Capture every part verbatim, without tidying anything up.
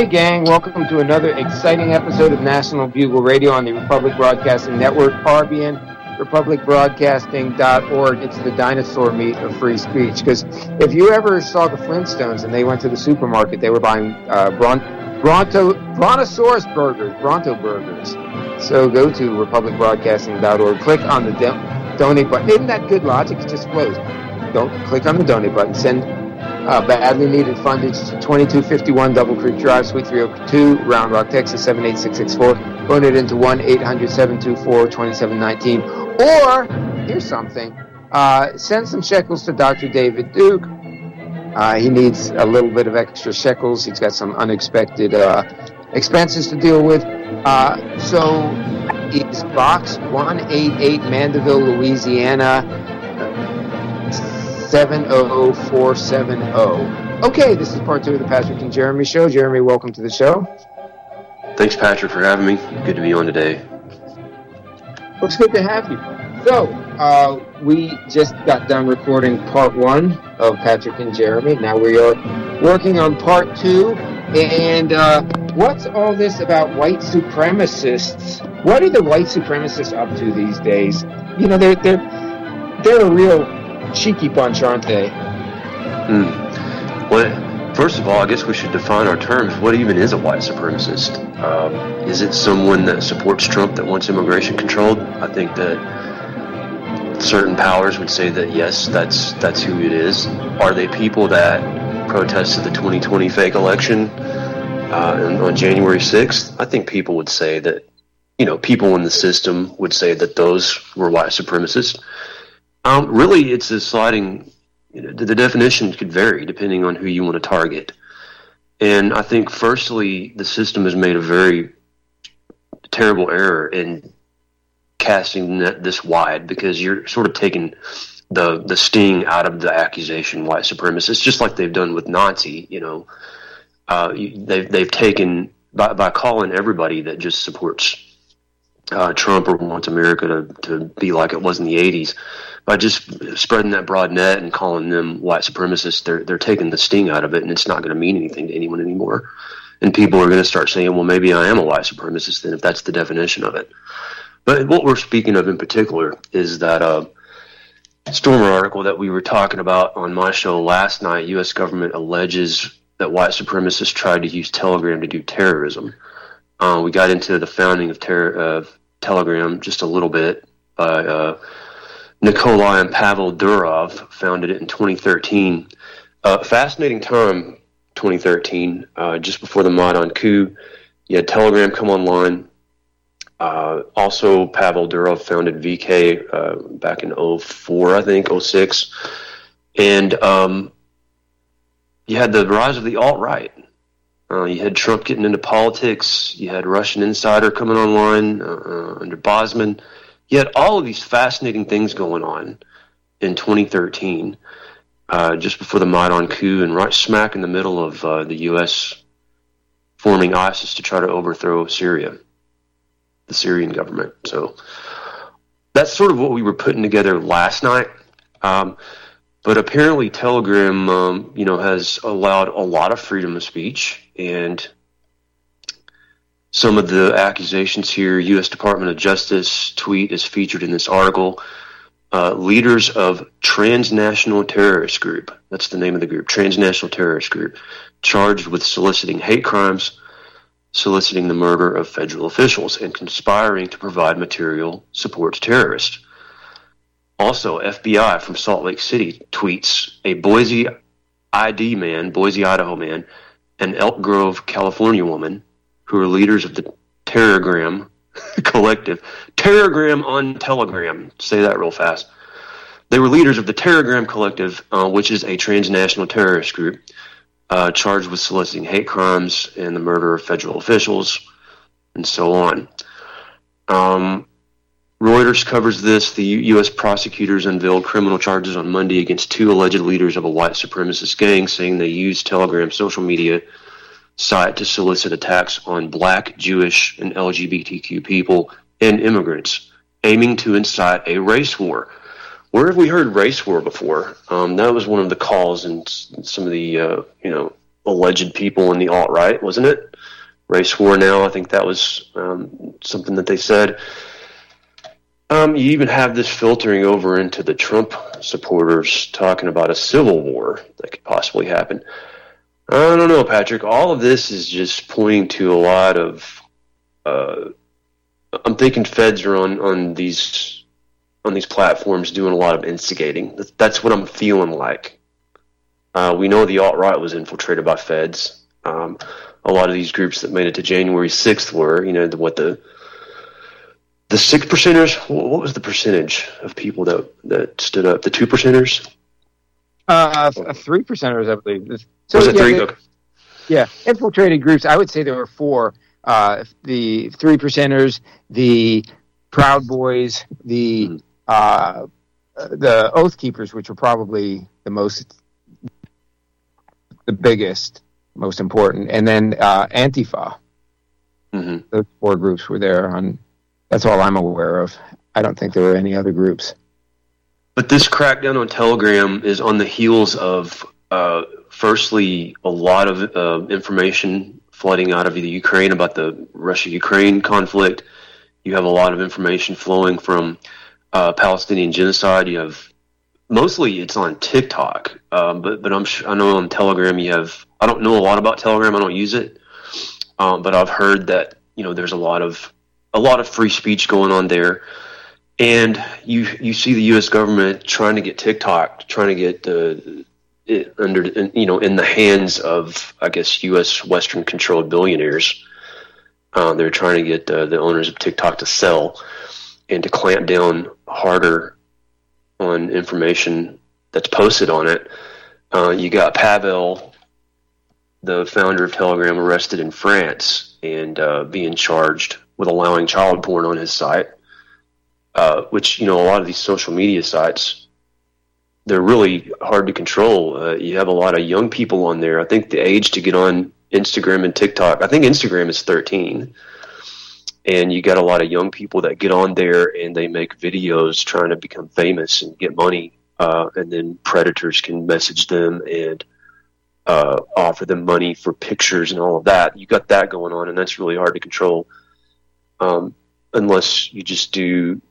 right, gang. Welcome to another exciting episode of National Bugle Radio on the Republic Broadcasting Network, R B N, republic broadcasting dot org. It's the dinosaur meat of free speech. Because if you ever saw the Flintstones and they went to the supermarket, they were buying uh, Bron- Bronto, Brontosaurus burgers, Bronto burgers. So go to republic broadcasting dot org, click on the do- donate button. Isn't that good logic? It just flows. Don't click on the donate button. Send Uh, badly needed fundage to twenty-two fifty-one Double Creek Drive, Suite three oh two, Round Rock, Texas, seven eight six six four. Phone it into one eight hundred seven two four two seven one nine. Or, here's something, uh, send some shekels to Doctor David Duke. Uh, he needs a little bit of extra shekels. He's got some unexpected uh, expenses to deal with. Uh, so, it's Box one eighty-eight, Mandeville, Louisiana, seven oh four seven oh. Okay, this is part two of the Patrick and Jeremy show. Jeremy, welcome to the show. Thanks, Patrick, for having me. Good to be on today. Well, it's good to have you. So, uh, we just got done recording part one of Patrick and Jeremy. Now we are working on part two. And uh, what's all this about white supremacists? What are the white supremacists up to these days? You know, they're they're they're a real cheeky bunch, aren't they? Hmm. Well, first of all, I guess we should define our terms. What even is a white supremacist? Um, is it someone that supports Trump that wants immigration controlled? I think that certain powers would say that yes, that's that's who it is. Are they people that protested the twenty twenty fake election uh, on January sixth? I think people would say that, you know, people in the system would say that those were white supremacists. Um, really, it's a sliding, you know, the definition could vary depending on who you want to target. And I think, firstly, the system has made a very terrible error in casting the net this wide, because you're sort of taking the the sting out of the accusation white supremacist, just like they've done with Nazi. You know, uh, they've they've taken by by calling everybody that just supports uh, Trump or wants America to to be like it was in the eighties. By just spreading that broad net and calling them white supremacists, they're they're taking the sting out of it, and it's not going to mean anything to anyone anymore. And people are going to start saying, well, maybe I am a white supremacist then, if that's the definition of it. But what we're speaking of in particular is that uh, Stormer article that we were talking about on my show last night. U S government alleges that white supremacists tried to use Telegram to do terrorism. Uh, we got into the founding of ter- uh, Telegram just a little bit by uh, Nikolai and Pavel Durov. Founded it in twenty thirteen. Uh, fascinating time, twenty thirteen, uh, just before the Maidan coup. You had Telegram come online. Uh, also, Pavel Durov founded V K uh, back in oh four, I think, oh six. And um, you had the rise of the alt-right. Uh, you had Trump getting into politics. You had Russian Insider coming online uh, under Bosman. You had all of these fascinating things going on in twenty thirteen, uh, just before the Maidan coup, and right smack in the middle of uh, the U S forming ISIS to try to overthrow Syria, the Syrian government. So that's sort of what we were putting together last night. Um, but apparently Telegram, um, you know, has allowed a lot of freedom of speech, and some of the accusations here, U S Department of Justice tweet is featured in this article. Uh, leaders of Transnational Terrorist Group, that's the name of the group, Transnational Terrorist Group, charged with soliciting hate crimes, soliciting the murder of federal officials, and conspiring to provide material support to terrorists. Also, F B I from Salt Lake City tweets a Boise I D man, Boise, Idaho man, and Elk Grove, California woman, who are leaders of the Terrorgram collective. Terrorgram on Telegram. Say that real fast. They were leaders of the Terrorgram collective, uh, which is a transnational terrorist group, uh, charged with soliciting hate crimes and the murder of federal officials, and so on. Um, Reuters covers this. The U S prosecutors unveiled criminal charges on Monday against two alleged leaders of a white supremacist gang, saying they used Telegram social media site to solicit attacks on black, Jewish, and L G B T Q people and immigrants, aiming to incite a race war. Where have we heard race war before? Um, that was one of the calls in some of the uh, you know alleged people in the alt-right, wasn't it? Race war now, I think that was um, something that they said. Um, you even have this filtering over into the Trump supporters talking about a civil war that could possibly happen. I don't know, Patrick. All of this is just pointing to a lot of. Uh, I'm thinking feds are on, on these on these platforms doing a lot of instigating. That's, that's what I'm feeling like. Uh, we know the alt-right was infiltrated by feds. Um, a lot of these groups that made it to January sixth were, you know, the, what the. The six percenters, what was the percentage of people that, that stood up? The two percenters? Uh, three percenters, I believe. So, was it yeah, three? they, okay. Yeah, infiltrated groups. I would say there were four. Uh, the three percenters, the Proud Boys, the mm-hmm. uh, the Oath Keepers, which were probably the most, the biggest, most important, and then uh, Antifa. Mm-hmm. Those four groups were there on. That's all I'm aware of. I don't think there were any other groups. But this crackdown on Telegram is on the heels of, uh, firstly, a lot of uh, information flooding out of the Ukraine about the Russia-Ukraine conflict. You have a lot of information flowing from uh, Palestinian genocide. You have mostly it's on TikTok, um, but but I'm I know on Telegram you have. I don't know a lot about Telegram. I don't use it, um, but I've heard that you know there's a lot of a lot of free speech going on there, and you you see the U S government trying to get TikTok, trying to get uh, it under you know in the hands of I guess U S Western controlled billionaires. Uh, they're trying to get uh, the owners of TikTok to sell and to clamp down harder on information that's posted on it. Uh, you got Pavel, the founder of Telegram, arrested in France and uh, being charged with allowing child porn on his site, uh, which, you know, a lot of these social media sites, they're really hard to control. Uh, you have a lot of young people on there. I think the age to get on Instagram and TikTok, I think Instagram is thirteen. And you got a lot of young people that get on there and they make videos trying to become famous and get money. Uh, and then predators can message them and uh, offer them money for pictures and all of that. You got that going on, and that's really hard to control. Um, unless you just do,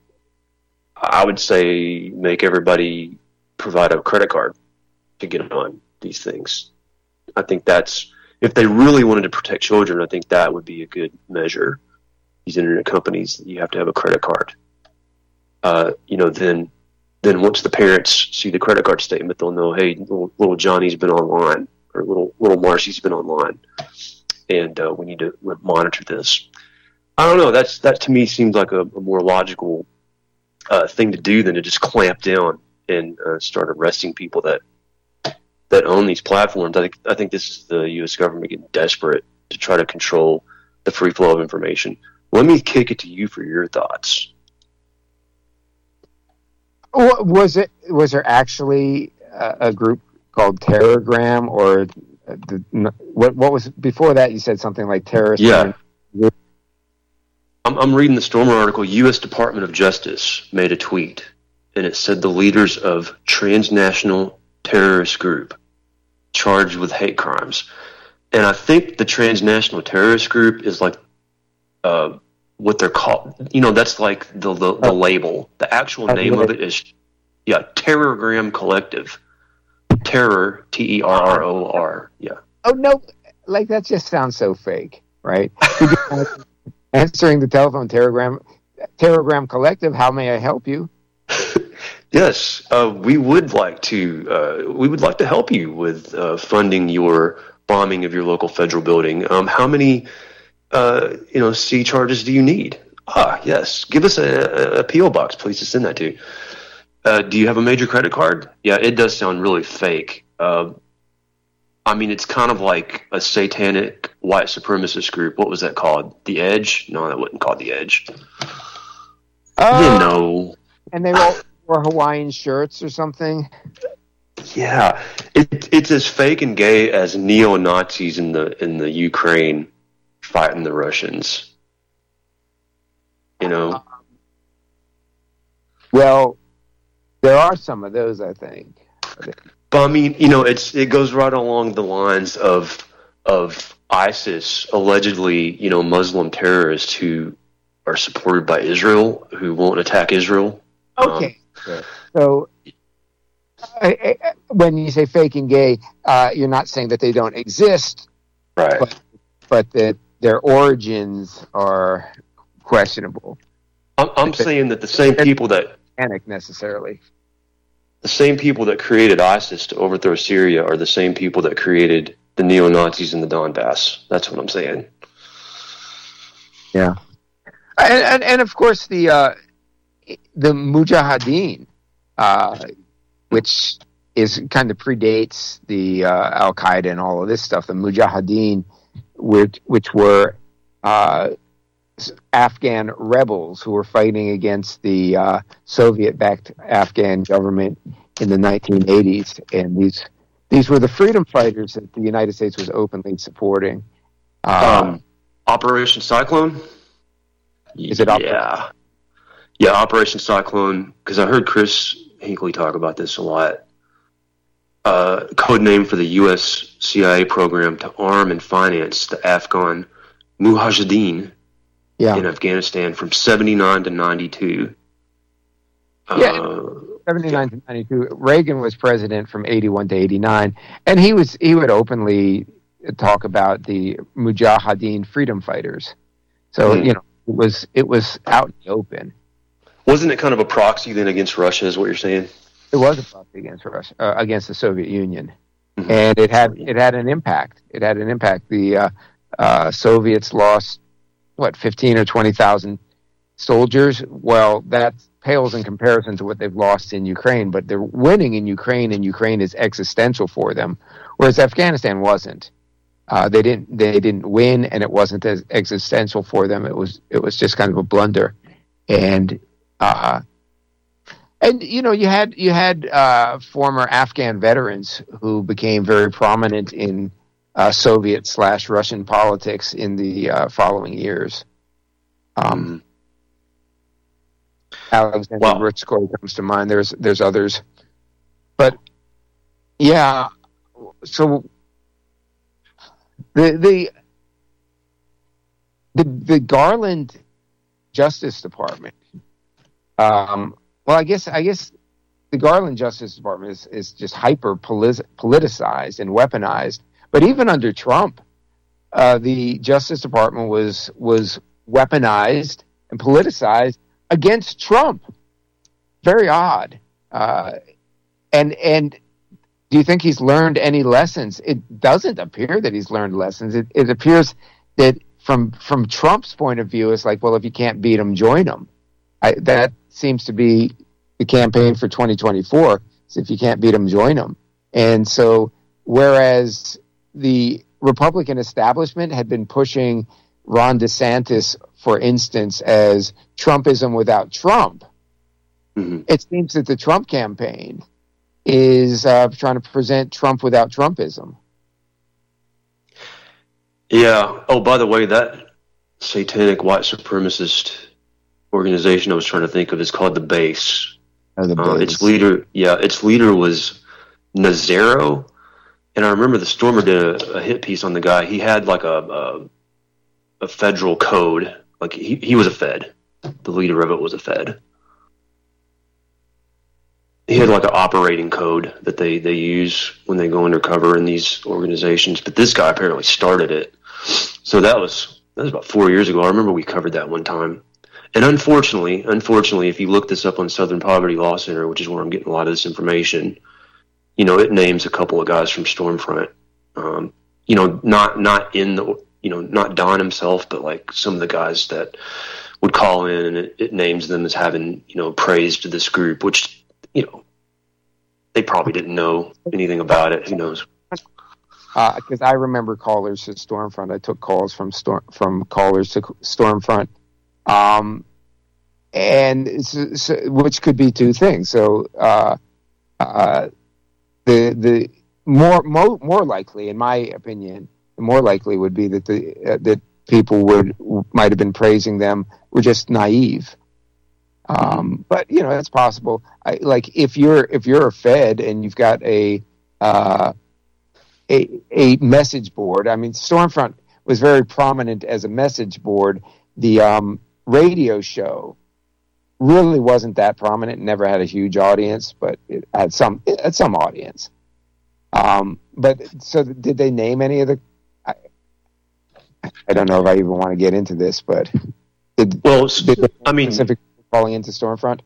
I would say, make everybody provide a credit card to get on these things. I think that's, if they really wanted to protect children, I think that would be a good measure. These internet companies, you have to have a credit card. Uh, you know, then, then once the parents see the credit card statement, they'll know, hey, little, little Johnny's been online, or little little Marcy's been online, and uh, we need to monitor this. I don't know. That's that to me seems like a, a more logical uh, thing to do than to just clamp down and uh, start arresting people that that own these platforms. I think I think this is the U S government getting desperate to try to control the free flow of information. Let me kick it to you for your thoughts. Was it? Was there actually a, a group called Terragram, or the, what? What was before that? You said something like terrorist. Yeah. I'm, I'm reading the Stormer article. U S Department of Justice made a tweet, and it said the leaders of transnational terrorist group charged with hate crimes. And I think the transnational terrorist group is like uh, what they're called. You know, that's like the the, the label. The actual name of it is, yeah, Terrorgram Collective. Terror, T E R R O R. Yeah. Oh, no. Like, that just sounds so fake, right? Answering the telephone, Terrorgram, Terrorgram Collective, how may I help you? Yes, uh, we would like to. Uh, we would like to help you with uh, funding your bombing of your local federal building. Um, how many, uh, you know, C charges do you need? Ah, yes. Give us a, a P O box, please, to send that to. Uh, do you have a major credit card? Yeah, it does sound really fake. Uh, I mean, it's kind of like a satanic white supremacist group. What was that called? The Edge? No, that wasn't called The Edge. Uh, you know. And they all wore Hawaiian shirts or something? Yeah. It, it's as fake and gay as neo-Nazis in the in the Ukraine fighting the Russians. You know? Well, there are some of those, I think. But I mean, you know, it's it goes right along the lines of of ISIS, allegedly, you know, Muslim terrorists who are supported by Israel, who won't attack Israel. Okay, um, so I, I, when you say fake and gay, uh, you're not saying that they don't exist, right? But, but that their origins are questionable. I'm, I'm saying that the same people that panic necessarily. The same people that created ISIS to overthrow Syria are the same people that created the neo-Nazis in the Donbass. That's what I'm saying. Yeah. And, and, and of course, the uh, the Mujahideen, uh, which is kind of predates the uh, Al-Qaeda and all of this stuff, the Mujahideen, which, which were uh, Afghan rebels who were fighting against the uh, Soviet-backed Afghan government in the nineteen eighties, and these these were the freedom fighters that the United States was openly supporting. Um, um, Operation Cyclone. Is it? Operation? Yeah, yeah, Operation Cyclone. Because I heard Chris Hinckley talk about this a lot. Uh, code name for the U S C I A program to arm and finance the Afghan Mujahideen. Yeah. In Afghanistan from seventy-nine to ninety-two. Yeah, uh, seventy-nine yeah. to ninety-two. Reagan was president from eighty-one to eighty-nine, and he was he would openly talk about the Mujahideen freedom fighters. So mm. you know, it was it was out in the open. Wasn't it kind of a proxy then against Russia? Is what you're saying? It was a proxy against Russia, uh, against the Soviet Union, mm-hmm. and it had it had an impact. It had an impact. The uh, uh, Soviets lost. What, fifteen or twenty thousand soldiers? Well, that pales in comparison to what they've lost in Ukraine, but they're winning in Ukraine, and Ukraine is existential for them, whereas Afghanistan wasn't. Uh, they didn't. They didn't win, and it wasn't as existential for them. It was. It was just kind of a blunder, and uh, and you know, you had you had uh, former Afghan veterans who became very prominent in Uh, Soviet slash Russian politics in the uh, following years. Um, Alexander wow. Rutskoy comes to mind. There's there's others, but yeah. So the the the, the Garland Justice Department. Um, well, I guess I guess the Garland Justice Department is is just hyper politicized and weaponized. But even under Trump, uh, the Justice Department was was weaponized and politicized against Trump. Very odd. Uh, and and do you think he's learned any lessons? It doesn't appear that he's learned lessons. It, it appears that from from Trump's point of view, it's like, well, if you can't beat him, join him. I, that seems to be the campaign for twenty twenty-four. So if you can't beat him, join him. And so, whereas the Republican establishment had been pushing Ron DeSantis, for instance, as Trumpism without Trump, mm-hmm. it seems that the Trump campaign is uh, trying to present Trump without Trumpism. Yeah. Oh, by the way, that satanic white supremacist organization I was trying to think of is called the Base. Oh, the Base. Uh, its leader, yeah, its leader was Nazaro. And I remember the Stormer did a, a hit piece on the guy. He had like a a, a federal code. Like he, he was a Fed. The leader of it was a Fed. He had like an operating code that they, they use when they go undercover in these organizations. But this guy apparently started it. So that was that was about four years ago. I remember we covered that one time. And unfortunately, unfortunately, if you look this up on Southern Poverty Law Center, which is where I'm getting a lot of this information, you know, it names a couple of guys from Stormfront. Um, you know, not not in the, you know, not Don himself, but like some of the guys that would call in, and it, it names them as having, you know, praised this group, which, you know, they probably didn't know anything about it. Who knows? Because uh, I remember callers to Stormfront. I took calls from Storm from callers to Stormfront, um, and so, so, which could be two things. So. Uh, uh, The the more more more likely, in my opinion, the more likely would be that the uh, that people would might have been praising them were just naive. Um, but you know, that's possible. I, like if you're if you're a Fed and you've got a uh, a a message board. I mean, Stormfront was very prominent as a message board. The um, radio show really wasn't that prominent. Never had a huge audience, but it had some it had some audience. Um, but so did they name any of the? I, I don't know if I even want to get into this, but did, well, did they I mean, specific falling into Stormfront?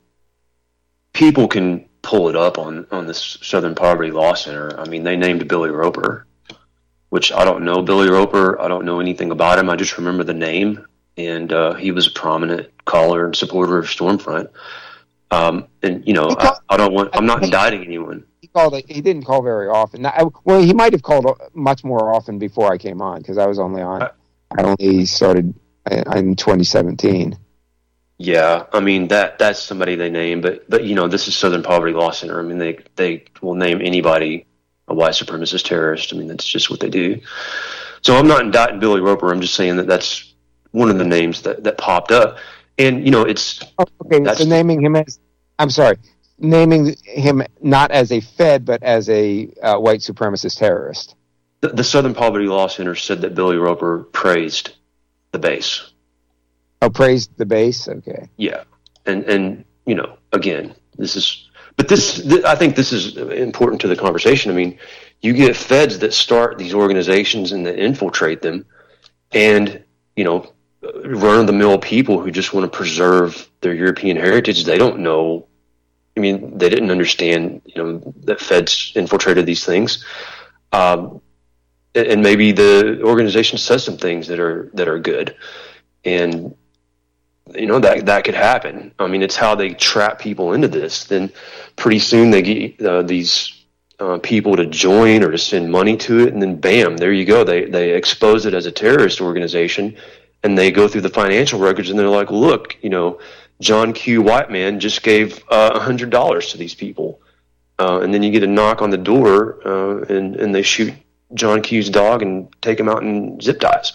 People can pull it up on on the Southern Poverty Law Center. I mean, they named Billy Roper, which I don't know Billy Roper. I don't know anything about him. I just remember the name, and uh, he was a prominent caller and supporter of Stormfront. Um, and you know, called, I, I don't want. I'm not indicting anyone. He called. He didn't call very often. I, well, he might have called much more often before I came on because I was only on. I, I only started in twenty seventeen. Yeah, I mean that that's somebody they name, but but you know, this is Southern Poverty Law Center. I mean, they they will name anybody a white supremacist terrorist. I mean, that's just what they do. So I'm not indicting Billy Roper. I'm just saying that that's one of the names that, that popped up. And, you know, it's... Oh, okay, so naming him as... I'm sorry. Naming him not as a Fed, but as a uh, white supremacist terrorist. The, the Southern Poverty Law Center said that Billy Roper praised the base. Oh, praised the base? Okay. Yeah. And, and you know, again, this is... But this, th- I think this is important to the conversation. I mean, you get feds that start these organizations and that infiltrate them, and, you know, run-of-the-mill people who just want to preserve their European heritage. They don't know. I mean, they didn't understand, you know, that feds infiltrated these things. Um, and maybe the organization says some things that are that are good, and you know, that that could happen. I mean, it's how they trap people into this. Then pretty soon they get uh, these uh, people to join or to send money to it, and then bam, there you go. They they expose it as a terrorist organization, and they go through the financial records, and they're like, look, you know, John Q. Whiteman just gave uh, one hundred dollars to these people. Uh, and then you get a knock on the door, uh, and, and they shoot John Q's dog and take him out in zip ties.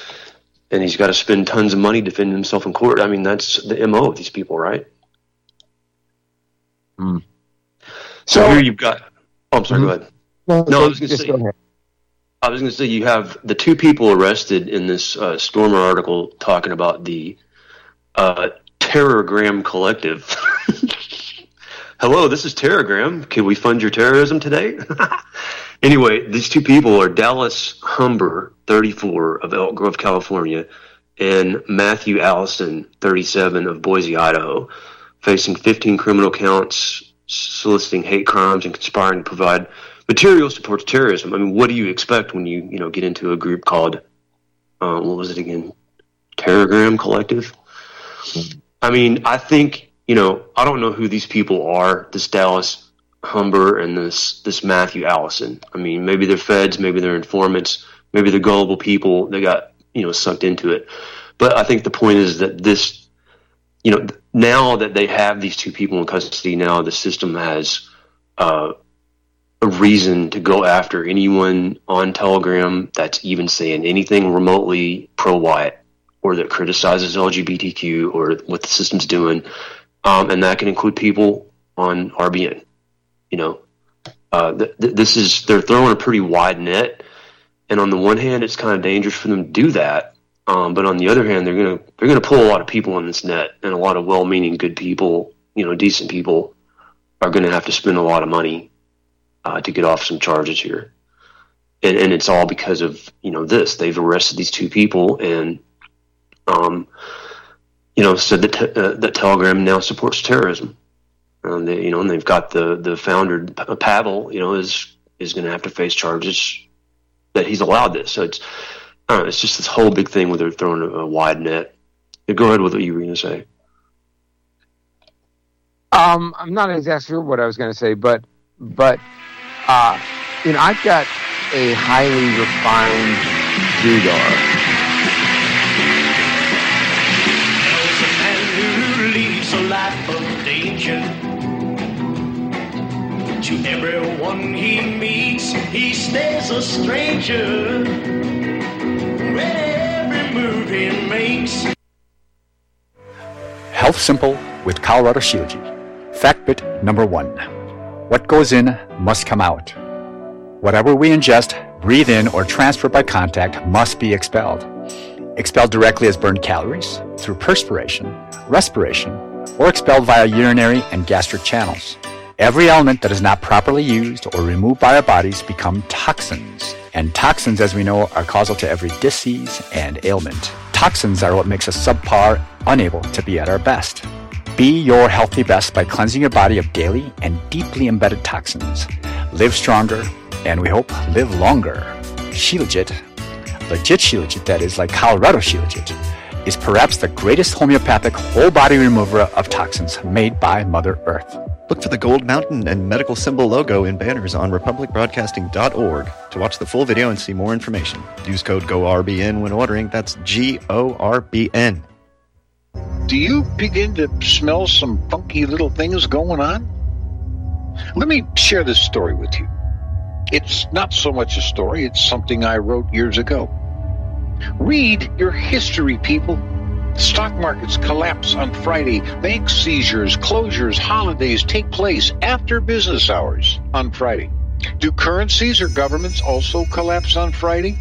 And he's got to spend tons of money defending himself in court. I mean, that's the M O of these people, right? Mm. So, so here you've got... Oh, I'm sorry, mm-hmm. go ahead. No, no I was going to say, go ahead. I was going to say you have the two people arrested in this uh, Stormer article talking about the uh, Terrorgram Collective. Hello, this is Terrorgram. Can we fund your terrorism today? Anyway, these two people are Dallas Humber, thirty-four, of Elk Grove, California, and Matthew Allison, thirty-seven, of Boise, Idaho, facing fifteen criminal counts, soliciting hate crimes, and conspiring to provide material support to terrorism. I mean, what do you expect when you, you know, get into a group called, uh, what was it again? Terrorgram Collective? I mean, I think, you know, I don't know who these people are, this Dallas Humber and this this Matthew Allison. I mean, maybe they're feds, maybe they're informants, maybe they're gullible people that got, you know, sucked into it. But I think the point is that this, you know, now that they have these two people in custody, now the system has uh, a reason to go after anyone on Telegram that's even saying anything remotely pro-white or that criticizes L G B T Q or what the system's doing. Um, and that can include people on R B N. You know, uh, th- th- this is, they're throwing a pretty wide net, and on the one hand, it's kind of dangerous for them to do that. Um, but on the other hand, they're gonna they're gonna pull a lot of people in this net, and a lot of well-meaning, good people, you know, decent people, are gonna have to spend a lot of money uh, to get off some charges here, and and it's all because of, you know, this. They've arrested these two people, and um, you know, said that te- uh, that Telegram now supports terrorism. Um, they, you know, and they've got the the founder Pavel, you know, is is going to have to face charges that he's allowed this. So it's, I don't know, it's just this whole big thing where they're throwing a, a wide net. Yeah, go ahead with what you were going to say. Um, I'm not exactly sure what I was going to say, but but uh, you know, I've got a highly refined Dudar. To everyone he meets, he stays a stranger. When every move he makes. Health Simple with Colorado Shields. Fact bit number one. What goes in must come out. Whatever we ingest, breathe in, or transfer by contact must be expelled. Expelled directly as burned calories, through perspiration, respiration, or expelled via urinary and gastric channels. Every element that is not properly used or removed by our bodies become toxins. And toxins, as we know, are causal to every disease and ailment. Toxins are what makes us subpar, unable to be at our best. Be your healthy best by cleansing your body of daily and deeply embedded toxins. Live stronger, and we hope live longer. Shilajit, legit Shilajit, that is, like Colorado Shilajit, is perhaps the greatest homeopathic whole-body remover of toxins made by Mother Earth. Look for the gold mountain and medical symbol logo in banners on republic broadcasting dot org to watch the full video and see more information. Use code G O R B N when ordering. That's G O R B N. Do you begin to smell some funky little things going on? Let me share this story with you. It's not so much a story, it's something I wrote years ago. Read your history, people. Stock markets collapse on Friday. Bank seizures, closures, holidays take place after business hours on Friday. Do currencies or governments also collapse on Friday?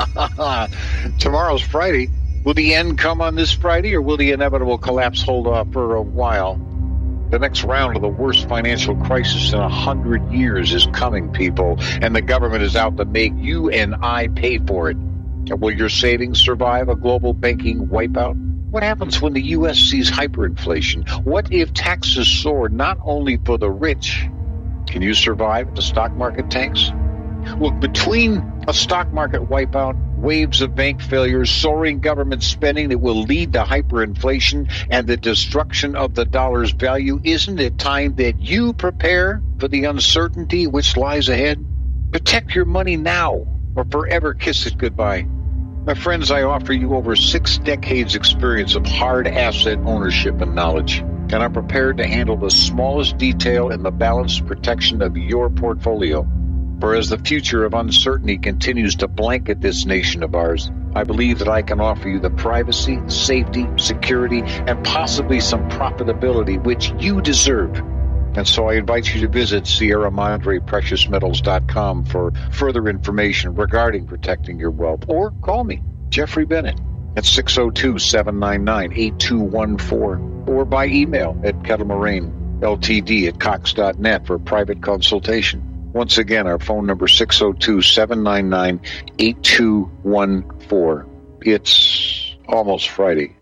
Tomorrow's Friday. Will the end come on this Friday, or will the inevitable collapse hold off for a while? The next round of the worst financial crisis in a hundred years is coming, people, and the government is out to make you and I pay for it. Will your savings survive a global banking wipeout? What happens when the U S sees hyperinflation? What if taxes soar not only for the rich? Can you survive if the stock market tanks? Look, between a stock market wipeout, waves of bank failures, soaring government spending that will lead to hyperinflation, and the destruction of the dollar's value, isn't it time that you prepare for the uncertainty which lies ahead? Protect your money now, or forever kiss it goodbye. My friends, I offer you over six decades experience of hard asset ownership and knowledge, and I'm prepared to handle the smallest detail in the balanced protection of your portfolio. For as the future of uncertainty continues to blanket this nation of ours, I believe that I can offer you the privacy, safety, security, and possibly some profitability which you deserve. And so I invite you to visit Sierra Madre Precious Metals dot com for further information regarding protecting your wealth. Or call me, Jeffrey Bennett, at six oh two, seven nine nine, eight two one four, or by email at kettlemoraine L T D at cox dot net for private consultation. Once again, our phone number six oh two, seven nine nine, eight two one four. It's almost Friday.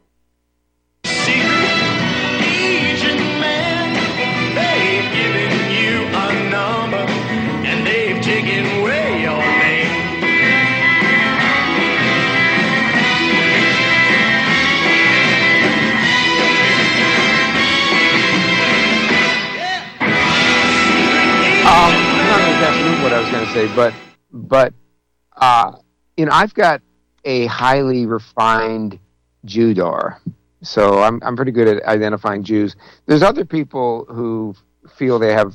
Um, not exactly what I was going to say, but but uh, you know, I've got a highly refined Jewdar, so I'm I'm pretty good at identifying Jews. There's other people who feel they have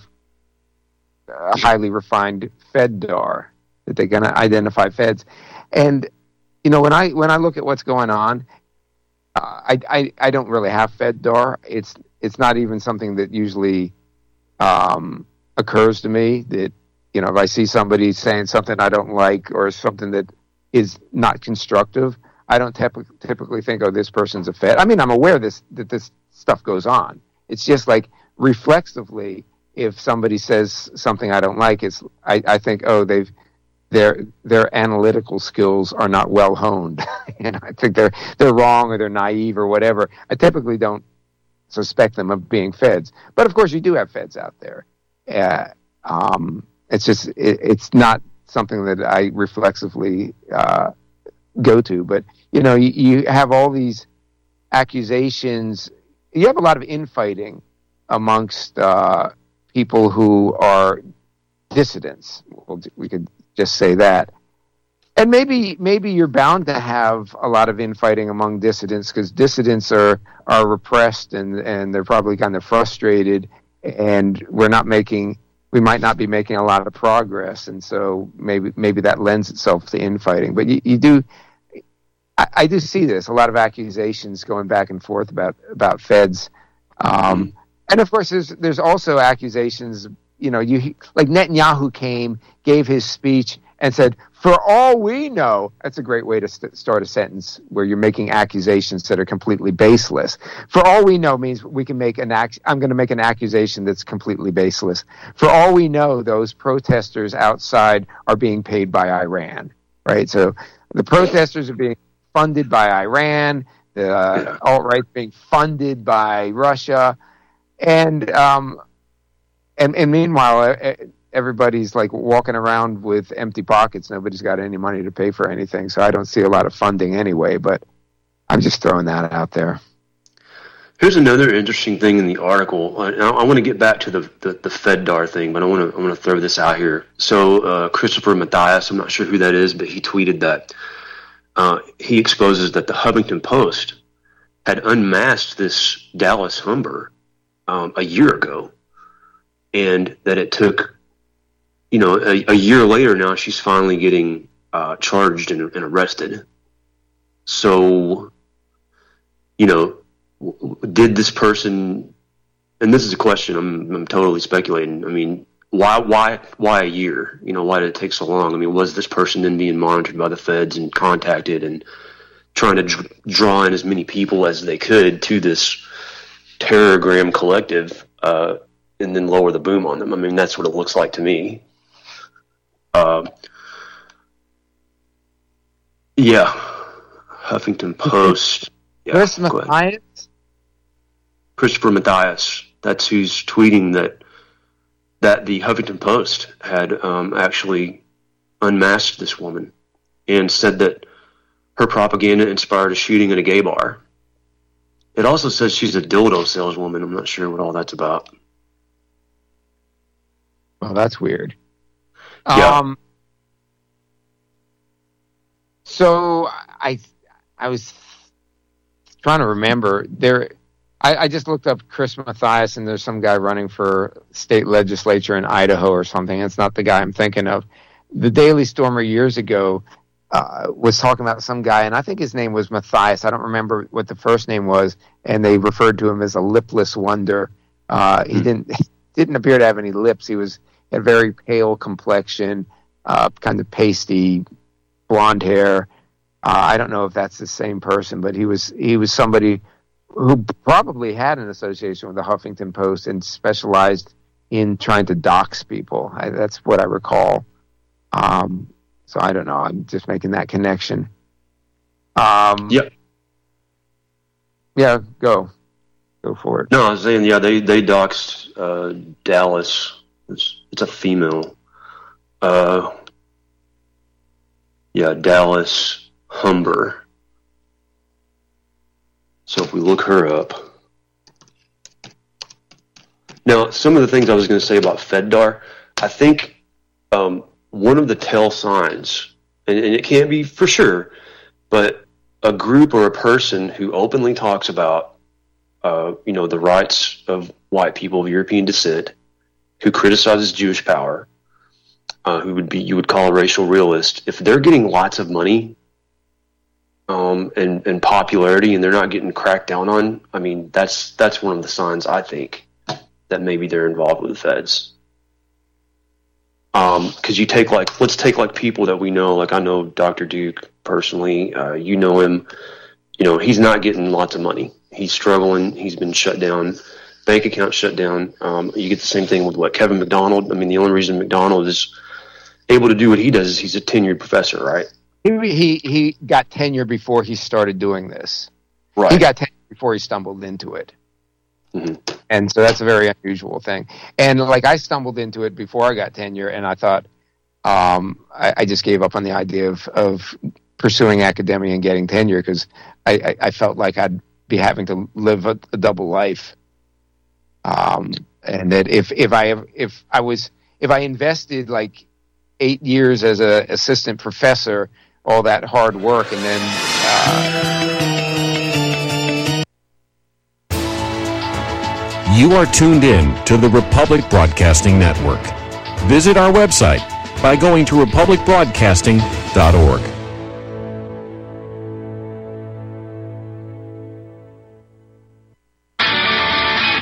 a highly refined Feddar, that they can identify Feds, and you know, when I when I look at what's going on, uh, I, I I don't really have Feddar. It's it's not even something that usually um, occurs to me. That, you know, if I see somebody saying something I don't like or something that is not constructive, I don't typ- typically think, oh, this person's a Fed. I mean, I'm aware this that this stuff goes on. It's just like reflexively, if somebody says something I don't like, it's I, I think, oh, they've their their analytical skills are not well honed, and I think they're they're wrong or they're naive or whatever. I typically don't suspect them of being Feds, but of course you do have Feds out there. Uh, um, it's just it, it's not something that I reflexively uh, go to. But you know, you, you have all these accusations. You have a lot of infighting amongst uh, people who are dissidents. Well, we could just say that. And maybe maybe you're bound to have a lot of infighting among dissidents, because dissidents are, are repressed and, and they're probably kind of frustrated, and we're not making we might not be making a lot of progress, and so maybe maybe that lends itself to infighting. But you, you do I, I do see this, a lot of accusations going back and forth about about Feds. Um, and of course there's there's also accusations you know, you like Netanyahu came, gave his speech, and said, "For all we know," that's a great way to st- start a sentence where you're making accusations that are completely baseless. For all we know means we can make an ac- I'm going to make an accusation that's completely baseless. For all we know, those protesters outside are being paid by Iran, right? So the protesters are being funded by Iran, the uh, alt-right being funded by Russia, and um, and, and meanwhile, uh, everybody's like walking around with empty pockets. Nobody's got any money to pay for anything. So I don't see a lot of funding anyway, but I'm just throwing that out there. Here's another interesting thing in the article. I, I want to get back to the, the, the FedDAR thing, but I want to I want to throw this out here. So uh, Christopher Mathias, I'm not sure who that is, but he tweeted that uh, he exposes that the Huffington Post had unmasked this Dallas Humber um, a year ago, and that it took You know, a, a year later now, she's finally getting uh, charged and, and arrested. So, you know, w- did this person? And this is a question. I'm I'm totally speculating. I mean, why why why a year? You know, why did it take so long? I mean, was this person then being monitored by the feds and contacted and trying to dr- draw in as many people as they could to this terrorgram collective, uh, and then lower the boom on them? I mean, that's what it looks like to me. Uh, yeah, Huffington Post. Yeah, Chris Mathias? Christopher Mathias. That's who's tweeting that that the Huffington Post had um, actually unmasked this woman and said that her propaganda inspired a shooting at a gay bar. It also says she's a dildo saleswoman. I'm not sure what all that's about. Well, that's weird. Yeah. Um, so I, I was trying to remember there. I, I just looked up Chris Mathias, and there's some guy running for state legislature in Idaho or something. It's not the guy I'm thinking of. The Daily Stormer years ago uh, was talking about some guy, and I think his name was Mathias. I don't remember what the first name was, and they referred to him as a lipless wonder. Uh, he didn't didn't appear to have any lips. He was a very pale complexion, uh, kind of pasty, blonde hair. Uh, I don't know if that's the same person, but he was he was somebody who probably had an association with the Huffington Post and specialized in trying to dox people. I, that's what I recall. Um, so I don't know. I'm just making that connection. Um, Yep. Yeah, go. Go for it. No, I was saying, yeah, they, they doxed uh, Dallas. It's, it's a female. Uh, yeah, Dallas Humber. So if we look her up. Now, some of the things I was going to say about FedDAR, I think um, one of the tell signs, and, and it can't be for sure, but a group or a person who openly talks about, uh, you know, the rights of white people of European descent, who criticizes Jewish power, uh, who would be you would call a racial realist, if they're getting lots of money um, and, and popularity, and they're not getting cracked down on, I mean, that's that's one of the signs, I think, that maybe they're involved with the feds. Um, because you take like, let's take like people that we know, like I know Doctor Duke personally, uh, you know him, you know, he's not getting lots of money. He's struggling. He's been shut down. Bank account shut down. Um, you get the same thing with what Kevin McDonald. I mean, the only reason McDonald is able to do what he does is he's a tenured professor, right? He he, he got tenure before he started doing this. Right. He got tenure before he stumbled into it. Mm-hmm. And so that's a very unusual thing. And like I stumbled into it before I got tenure, and I thought um, I, I just gave up on the idea of, of pursuing academia and getting tenure because I, I, I felt like I'd be having to live a, a double life. Um, and that if, if I if I was if I invested like eight years as a assistant professor, all that hard work, and then uh... you are tuned in to the Republic Broadcasting Network. Visit our website by going to republic broadcasting dot org.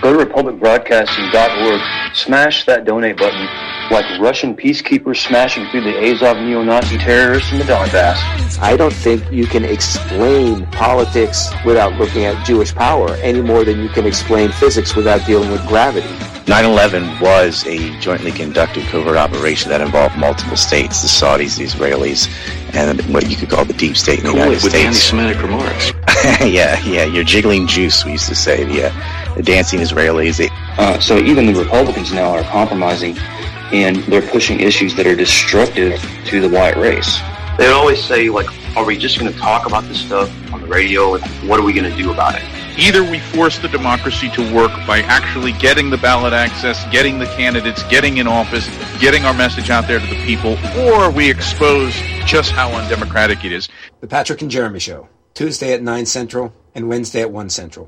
Go to republic broadcasting dot org, smash that donate button like Russian peacekeepers smashing through the Azov neo-Nazi terrorists in the Donbass. I don't think you can explain politics without looking at Jewish power any more than you can explain physics without dealing with gravity. nine eleven was a jointly conducted covert operation that involved multiple states, the Saudis, the Israelis, and what you could call the deep state in the Cool United it with States. anti-Semitic remarks. yeah, yeah, you're jiggling juice, we used to say, the, uh, the dancing Israelis. They, Uh, so even the Republicans now are compromising, and they're pushing issues that are destructive to the white race. They always say, like, are we just going to talk about this stuff on the radio, and what are we going to do about it? Either we force the democracy to work by actually getting the ballot access, getting the candidates, getting in office, getting our message out there to the people, or we expose just how undemocratic it is. The Patrick and Jeremy Show, Tuesday at nine Central and Wednesday at one Central.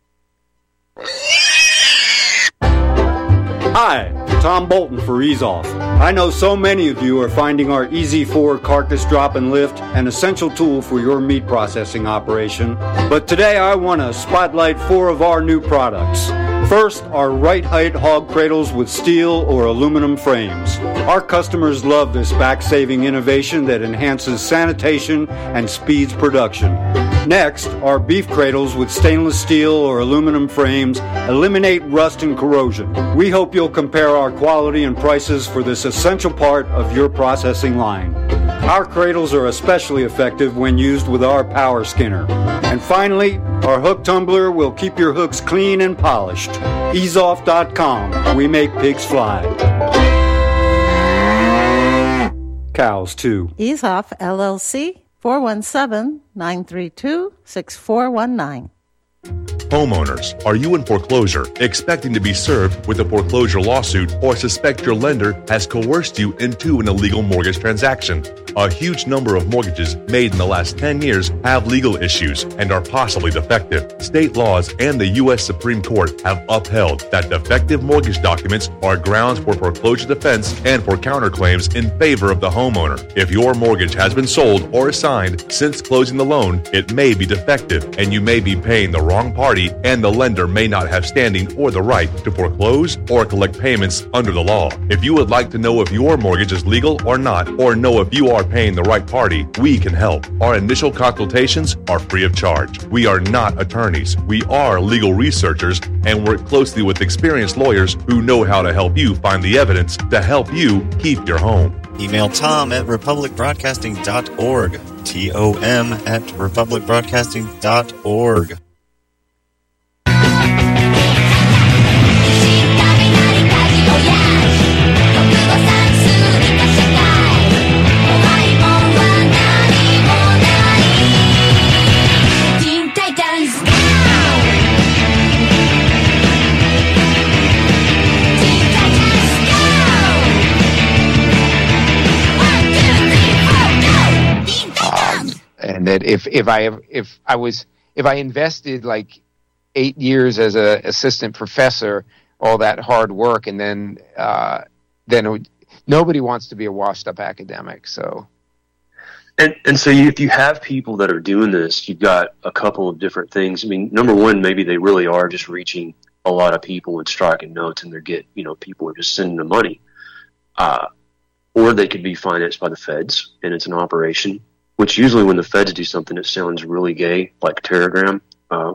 Hi, Tom Bolton for Ease Off. I know so many of you are finding our Easy four carcass drop and lift an essential tool for your meat processing operation. But today I want to spotlight four of our new products. First, our right height hog cradles with steel or aluminum frames. Our customers love this back-saving innovation that enhances sanitation and speeds production. Next, our beef cradles with stainless steel or aluminum frames eliminate rust and corrosion. We hope you'll compare our quality and prices for this essential part of your processing line. Our cradles are especially effective when used with our power skinner. And finally, our hook tumbler will keep your hooks clean and polished. ease off dot com. We make pigs fly. Cows, too. Ease Off, L L C, four one seven, nine three two, six four one nine. Homeowners, are you in foreclosure, expecting to be served with a foreclosure lawsuit, or suspect your lender has coerced you into an illegal mortgage transaction? A huge number of mortgages made in the last ten years have legal issues and are possibly defective. State laws and the U S Supreme Court have upheld that defective mortgage documents are grounds for foreclosure defense and for counterclaims in favor of the homeowner. If your mortgage has been sold or assigned since closing the loan, it may be defective and you may be paying the wrong party, and the lender may not have standing or the right to foreclose or collect payments under the law. If you would like to know if your mortgage is legal or not, or know if you are paying the right party, we can help. Our initial consultations are free of charge. We are not attorneys. We are legal researchers and work closely with experienced lawyers who know how to help you find the evidence to help you keep your home. Email Tom at republic broadcasting dot org. T O M at republic broadcasting dot org. And that if, if I if I was if I invested like eight years as a assistant professor, all that hard work, and then uh, then it would, nobody wants to be a washed up academic. So, and and so you, if you have people that are doing this, you've got a couple of different things. I mean, number one, maybe they really are just reaching a lot of people and striking notes, and they're get you know people are just sending them money, uh, or they could be financed by the feds, and it's an operation. Which usually when the feds do something, it sounds really gay, like Telegram. Uh,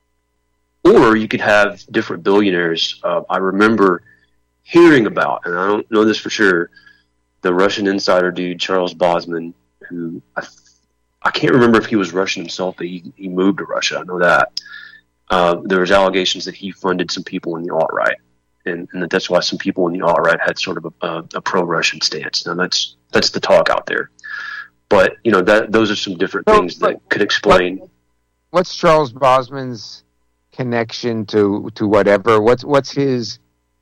or you could have different billionaires. Uh, I remember hearing about, and I don't know this for sure, the Russian insider dude, Charles Bosman, who I, I can't remember if he was Russian himself, but he, he moved to Russia. I know that. Uh, there was allegations that he funded some people in the alt-right. And, and that that's why some people in the alt-right had sort of a, a, a pro-Russian stance. Now, that's that's the talk out there. But, you know, that those are some different so, things that could explain. What, what's Charles Bosman's connection to, to whatever? What's what's his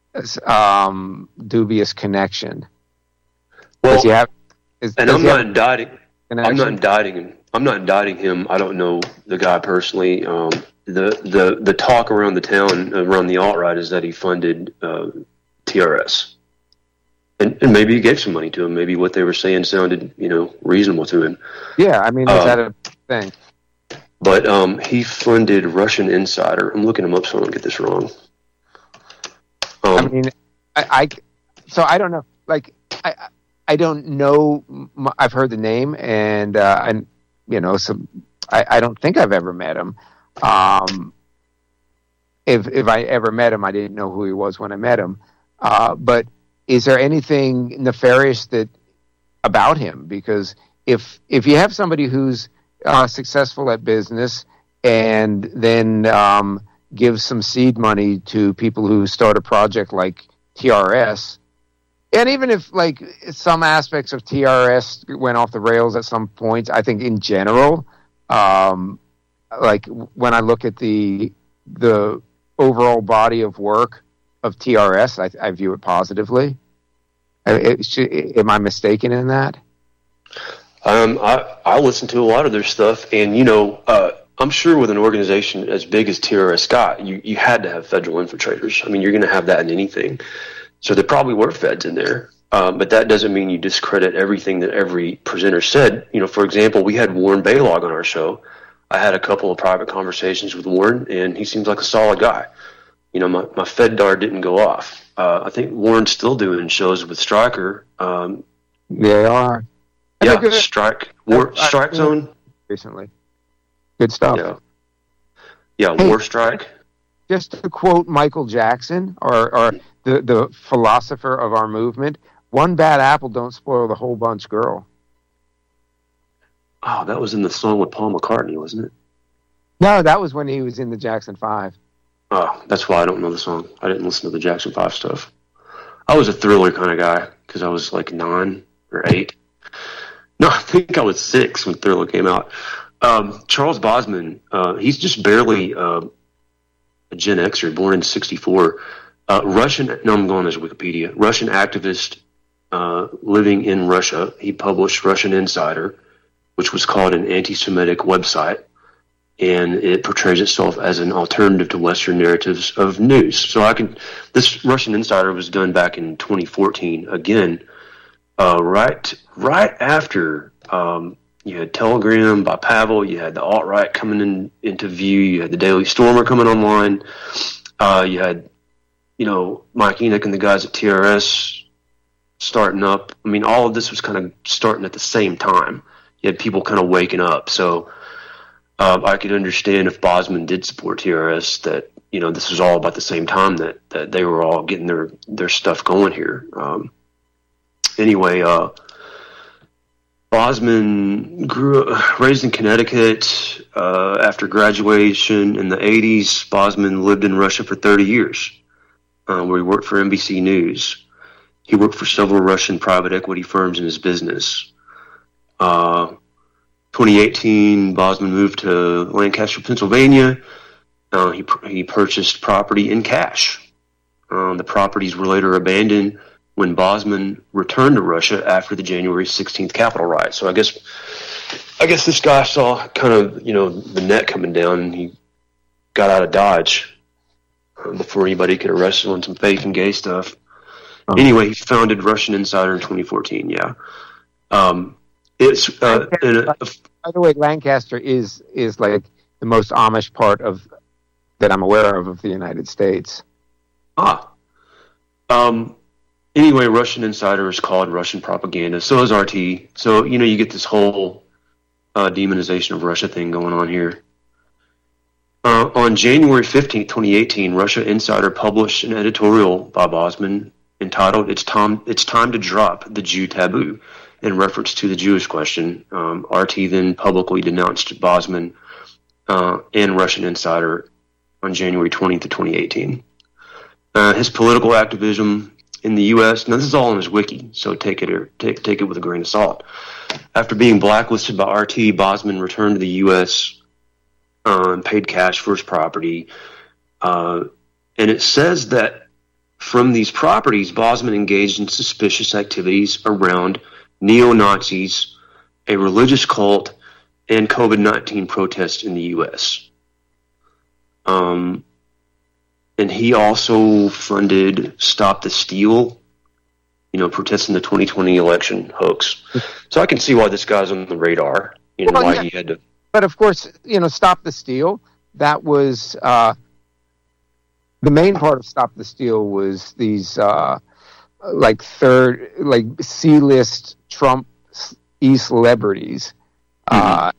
um, dubious connection? Well, does he have, is, and does I'm he not have indicting. connection? I'm not indicting him. I'm not indicting him. I don't know the guy personally. Um, the the the talk around the town, around the alt-right, is that he funded uh, T R S. And, and maybe he gave some money to him. Maybe what they were saying sounded, you know, reasonable to him. Yeah, I mean, is uh, that a thing? But um, he funded Russian Insider. I'm looking him up so I don't get this wrong. I mean, I, I so I don't know. Like, I I don't know. I've heard the name, and uh, and you know, some. I, I don't think I've ever met him. Um, if if I ever met him, I didn't know who he was when I met him. Uh, but is there anything nefarious that about him? Because if if you have somebody who's uh, successful at business and then um, gives some seed money to people who start a project like T R S, and even if like some aspects of T R S went off the rails at some point, I think in general, um, like when I look at the the overall body of work of T R S, I, I view it positively. It, should, am I mistaken in that? Um, I, I listen to a lot of their stuff, and, you know, uh, I'm sure with an organization as big as T R S got, you, you had to have federal infiltrators. I mean, you're going to have that in anything. So there probably were feds in there, um, but that doesn't mean you discredit everything that every presenter said. You know, for example, we had Warren Baylog on our show. I had a couple of private conversations with Warren, and he seems like a solid guy. You know, my, my Fed D A R didn't go off. Uh, I think Warren's still doing shows with Stryker. Um, they are. Yeah, Strike, War, Strike Zone. Recently. Good stuff. Yeah, yeah hey, War Strike. Just to quote Michael Jackson, or, or the, the philosopher of our movement, one bad apple don't spoil the whole bunch, girl. Oh, that was in the song with Paul McCartney, wasn't it? No, that was when he was in the Jackson five. Oh, that's why I don't know the song. I didn't listen to the Jackson five stuff. I was a Thriller kind of guy because I was like nine or eight. No, I think I was six when Thriller came out. Um, Charles Bosman, uh, he's just barely uh, a Gen Xer, born in sixty-four. Uh, Russian, no, I'm going as Wikipedia. Russian activist uh, living in Russia. He published Russian Insider, which was called an anti-Semitic website, and it portrays itself as an alternative to Western narratives of news. So I can, this Russian Insider was done back in twenty fourteen. Again, uh, right, right after um, you had Telegram by Pavel, you had the alt-right coming in into view, you had the Daily Stormer coming online, uh, you had, you know, Mike Enoch and the guys at T R S starting up. I mean, all of this was kind of starting at the same time. You had people kind of waking up. So uh, I could understand if Bosman did support T R S that, you know, this was all about the same time that, that they were all getting their, their stuff going here. Um, anyway, uh, Bosman grew raised in Connecticut. Uh, after graduation in the eighties, Bosman lived in Russia for thirty years, uh, where he worked for N B C News. He worked for several Russian private equity firms in his business. Uh, twenty eighteen, Bosman moved to Lancaster, Pennsylvania. Uh, he he purchased property in cash. Um, the properties were later abandoned when Bosman returned to Russia after the January sixteenth Capitol riot. So I guess, I guess this guy saw kind of, you know, the net coming down, and he got out of Dodge uh, before anybody could arrest him on some fake and gay stuff. Oh. Anyway, he founded Russian Insider in twenty fourteen. Yeah, um, it's uh, in a, by the way, Lancaster is is like the most Amish part of that I'm aware of of the United States. Ah, um. Anyway, Russian Insider is called Russian propaganda. So is R T. So, you know, you get this whole uh, demonization of Russia thing going on here. Uh, on January fifteenth, twenty eighteen, Russia Insider published an editorial by Bosman entitled "It's Time, It's Time to Drop the Jew Taboo," in reference to the Jewish question. Um, R T then publicly denounced Bosman uh, and Russian Insider on January twentieth of twenty eighteen. Uh, his political activism in the U S, now this is all on his wiki, so take it or take take it with a grain of salt. After being blacklisted by R T, Bosman returned to the U S uh, and paid cash for his property. Uh, and it says that from these properties, Bosman engaged in suspicious activities around neo-Nazis, a religious cult, and COVID nineteen protests in the U S. Um, and he also funded Stop the Steal, you know, protesting the twenty twenty election hoax. So I can see why this guy's on the radar, you know, well, why yeah. he had to. But of course, you know, Stop the Steal, that was, uh, the main part of Stop the Steal was these uh, like third, like C-list Trump e-celebrities, mm-hmm. uh,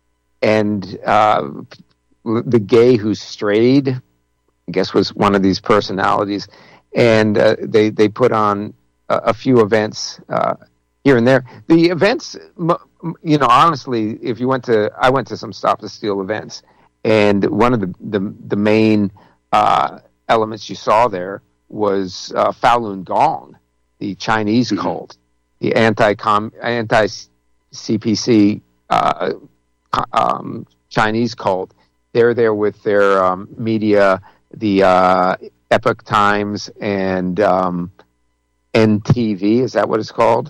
and uh, the gay who strayed, I guess, was one of these personalities, and uh, they they put on a, a few events uh, here and there. The events, you know, honestly, if you went to, I went to some Stop the Steal events, and one of the the, the main uh, elements you saw there was uh, Falun Gong, the Chinese mm-hmm. cult, the anti-com, anti-C P C uh, um, Chinese cult. They're there with their um, media, the uh, Epoch Times and um, N T V. Is that what it's called?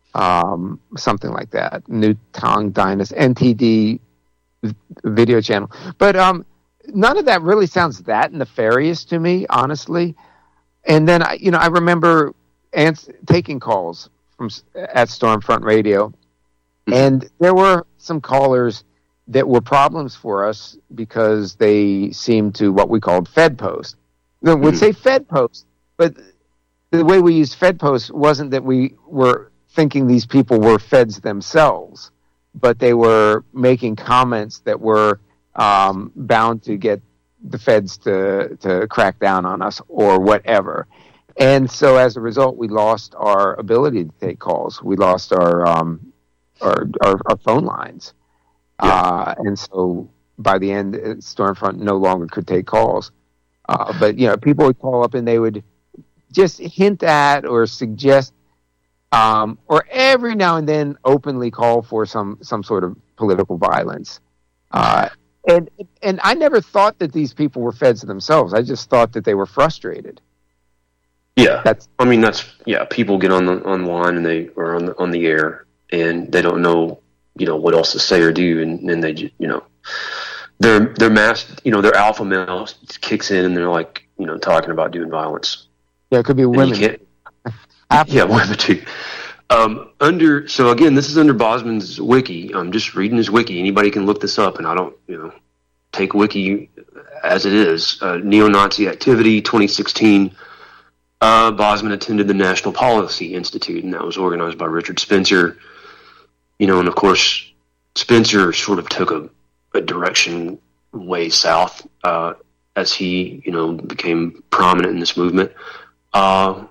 Um, something like that. New Tang Dynasty, N T D video channel. But um, none of that really sounds that nefarious to me, honestly. And then, I, you know, I remember ans- taking calls from at Stormfront Radio, and there were some callers that were problems for us because they seemed to what we called Fed post. They would mm-hmm. say Fed post, but the way we used Fed post wasn't that we were thinking these people were feds themselves, but they were making comments that were um, bound to get the feds to, to crack down on us or whatever. And so as a result, we lost our ability to take calls. We lost our um, our, our, our phone lines. Yeah. Uh, and so by the end, Stormfront no longer could take calls. Uh, but, you know, people would call up and they would just hint at or suggest um, or every now and then openly call for some, some sort of political violence. Uh, and and I never thought that these people were feds themselves. I just thought that they were frustrated. Yeah, that's. I mean, that's yeah. People get on the on the line and they are on the on the air and they don't know, you know, what else to say or do, and then they, you know, their their mass, you know, their alpha male kicks in and they're like, you know, talking about doing violence. Yeah, it could be women. Yeah, women too. Um, under so again, this is under Bosman's wiki. I'm just reading his wiki. Anybody can look this up, and I don't, you know, take wiki as it is. Uh, neo-Nazi activity, twenty sixteen. Uh, Bosman attended the National Policy Institute, and that was organized by Richard Spencer. You know, and of course, Spencer sort of took a, a direction way south uh, as he, you know, became prominent in this movement. Uh,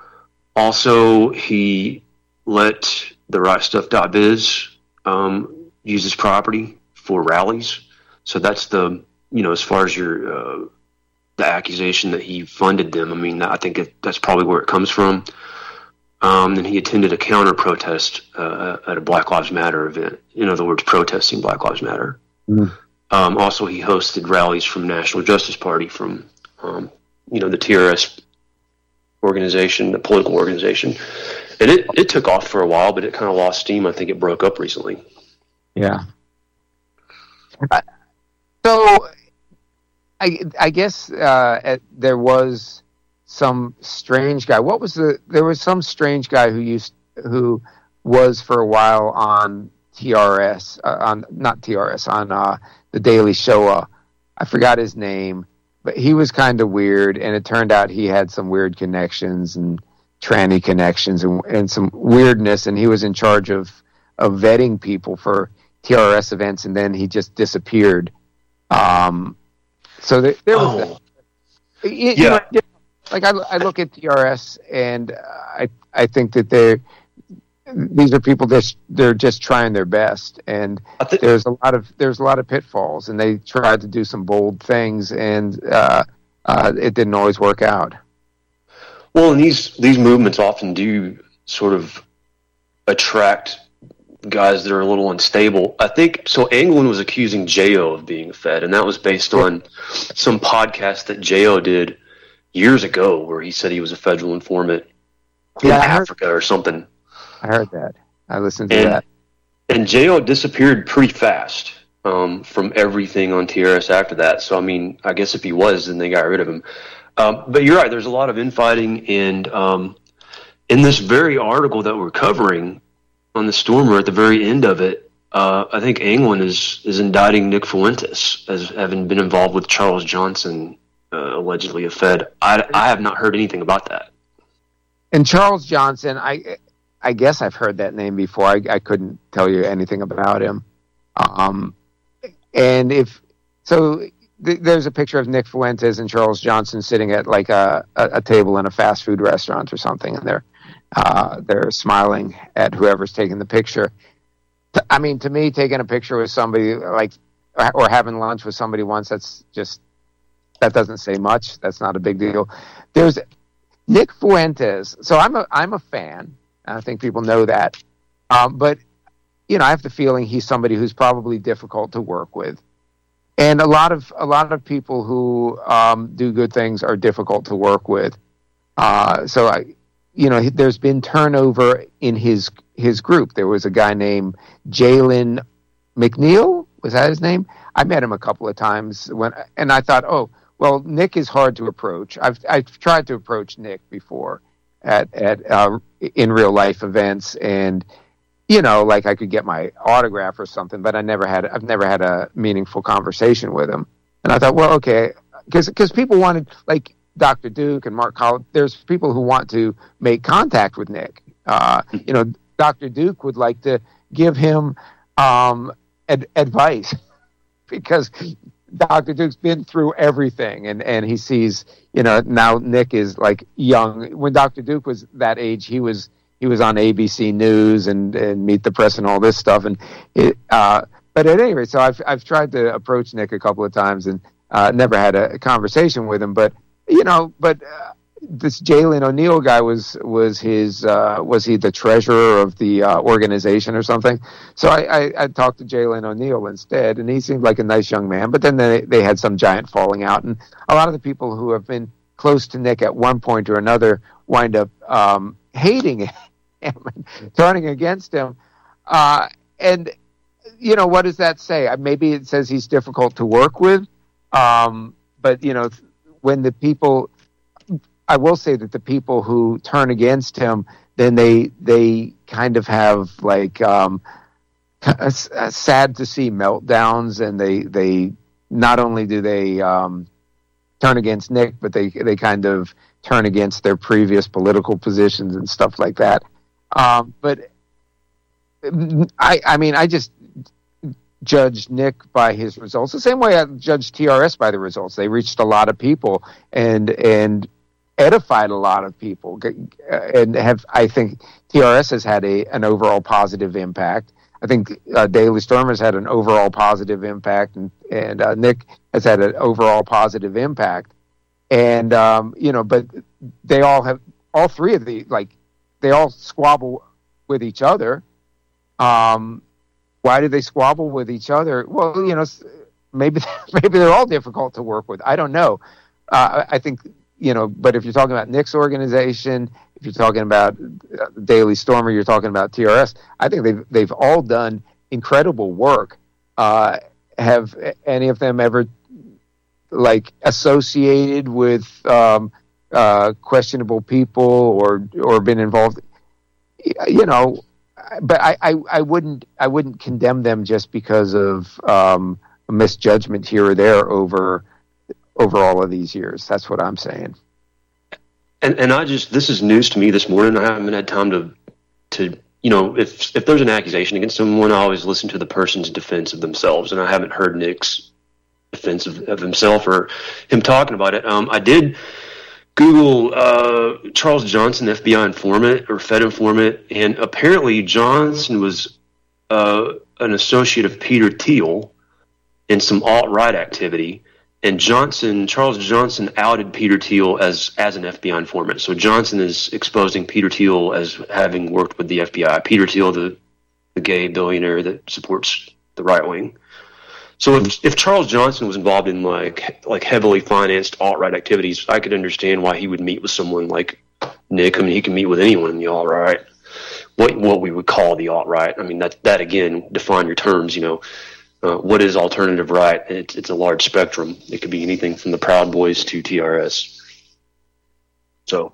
also, he let the right stuff dot biz um, use his property for rallies. So that's the, you know, as far as your uh, the accusation that he funded them, I mean, I think it, that's probably where it comes from. Um, then he attended a counter protest uh, at a Black Lives Matter event. In other words, protesting Black Lives Matter. Mm. Um, also, he hosted rallies from National Justice Party, from um, you know, the T R S organization, the political organization. And it, it took off for a while, but it kind of lost steam. I think it broke up recently. Yeah. Uh, so, I I guess uh, at, there was some strange guy. What was the? There was some strange guy who used who was for a while on T R S, uh, on not T R S, on uh, the Daily Show. Uh, I forgot his name, but he was kind of weird, and it turned out he had some weird connections and tranny connections and, and some weirdness, and he was in charge of, of vetting people for T R S events, and then he just disappeared. Um, so there, there was oh. that. You, yeah. You know, like I, I look at T R S, and I I think that they're these are people that they're just trying their best, and think- there's a lot of there's a lot of pitfalls, and they tried to do some bold things, and uh, uh, it didn't always work out. Well, and these these movements often do sort of attract guys that are a little unstable. I think so. Anglin was accusing J O of being a Fed, and that was based on some podcast that J O did years ago, where he said he was a federal informant in yeah, Africa heard, or something. I heard that. I listened to and, that. And J O disappeared pretty fast um, from everything on T R S after that. So I mean, I guess if he was, then they got rid of him. Um, but you're right. There's a lot of infighting, and um, in this very article that we're covering on the Stormer, at the very end of it, uh, I think Anglin is is indicting Nick Fuentes as having been involved with Charles Johnson uh, allegedly have fed. I, I have not heard anything about that. And Charles Johnson, I I guess I've heard that name before. I, I couldn't tell you anything about him. Um, and if so, th- there's a picture of Nick Fuentes and Charles Johnson sitting at like a, a, a table in a fast food restaurant or something, and they're uh, they're smiling at whoever's taking the picture. I mean, to me, taking a picture with somebody like or having lunch with somebody once, that's just that doesn't say much. That's not a big deal. There's Nick Fuentes. So I'm a I'm a fan. I think people know that. Um, but you know, I have the feeling he's somebody who's probably difficult to work with. And a lot of a lot of people who um, do good things are difficult to work with. Uh, so I, you know, there's been turnover in his his group. There was a guy named Jalen McNeil. Was that his name? I met him a couple of times when, and I thought, oh, well, Nick is hard to approach. I've I've tried to approach Nick before at at uh, in real life events, and you know, like I could get my autograph or something, but I never had I've never had a meaningful conversation with him. And I thought, well, okay, because because people wanted, like Doctor Duke and Mark Collins, there's people who want to make contact with Nick. Uh, you know, Doctor Duke would like to give him um, ad- advice because Doctor Duke's been through everything, and, and he sees, you know, now Nick is like young. When Doctor Duke was that age, he was he was on A B C News and, and Meet the Press and all this stuff. And it, uh, but at any rate, so I've I've tried to approach Nick a couple of times and uh, never had a, a conversation with him. But you know, but uh, this Jalen O'Neill guy was was his uh, was he the treasurer of the uh, organization or something? So I, I, I talked to Jalen O'Neill instead, and he seemed like a nice young man. But then they they had some giant falling out, and a lot of the people who have been close to Nick at one point or another wind up um, hating him and turning against him. Uh, and you know, what does that say? Maybe it says he's difficult to work with, um, but you know, when the people. I will say that the people who turn against him, then they they kind of have like um, sad to see meltdowns, and they they not only do they um, turn against Nick, but they they kind of turn against their previous political positions and stuff like that. Um, but I I mean I just judge Nick by his results the same way I judge T R S by the results. They reached a lot of people and and. edified a lot of people, and have I think T R S has had a an overall positive impact. I think uh, Daily Stormer has had an overall positive impact, and and uh, Nick has had an overall positive impact. And um, you know, but they all have all three of the like they all squabble with each other. Um, why do they squabble with each other? Well, you know, maybe maybe they're all difficult to work with. I don't know. Uh, I think. You know, but if you're talking about Nick's organization, if you're talking about Daily Stormer, you're talking about T R S. I think they've they've all done incredible work. Uh, have any of them ever like associated with um, uh, questionable people or or been involved? You know, but I, I, I wouldn't I wouldn't condemn them just because of um, a misjudgment here or there over. over all of these years. That's what I'm saying. And and I just, this is news to me this morning. I haven't had time to, to you know, if if there's an accusation against someone, I always listen to the person's defense of themselves, and I haven't heard Nick's defense of, of himself or him talking about it. Um, I did Google uh, Charles Johnson, F B I informant or Fed informant, and apparently Johnson was uh, an associate of Peter Thiel in some alt-right activity. And Johnson, Charles Johnson outed Peter Thiel as, as an F B I informant. So Johnson is exposing Peter Thiel as having worked with the F B I. Peter Thiel, the, the gay billionaire that supports the right wing. So if, if Charles Johnson was involved in like like heavily financed alt-right activities, I could understand why he would meet with someone like Nick. I mean, he can meet with anyone in the alt-right. What what we would call the alt-right. I mean, that that again, define your terms, you know. Uh, what is alternative right? It's, it's a large spectrum. It could be anything from the Proud Boys to T R S. So,